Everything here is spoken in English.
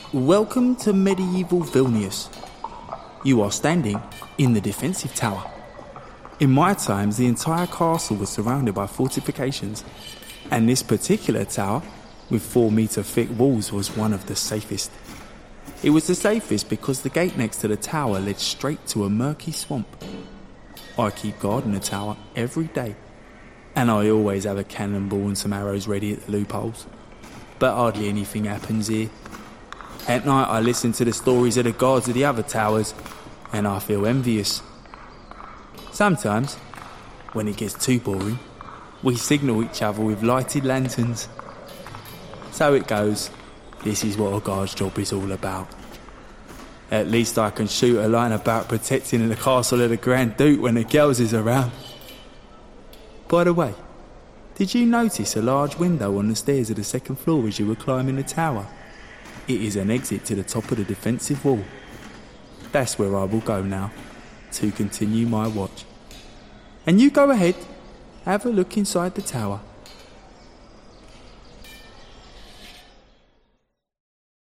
Welcome to medieval Vilnius. You are standing in the defensive tower. In my times, the entire castle was surrounded by fortifications, and this particular tower, with 4-metre thick walls, was one of the safest. It was the safest because the gate next to the tower led straight to a murky swamp. I keep guard in the tower every day, and I always have a cannonball and some arrows ready at the loopholes. But hardly anything happens here. At night I listen to the stories of the guards of the other towers, and I feel envious. Sometimes, when it gets too boring, we signal each other with lighted lanterns. So it goes, this is what a guard's job is all about. At least I can shoot a line about protecting the castle of the Grand Duke when the girls is around. By the way, did you notice a large window on the stairs of the second floor as you were climbing the tower? It is an exit to the top of the defensive wall. That's where I will go now, to continue my watch. And you go ahead, have a look inside the tower.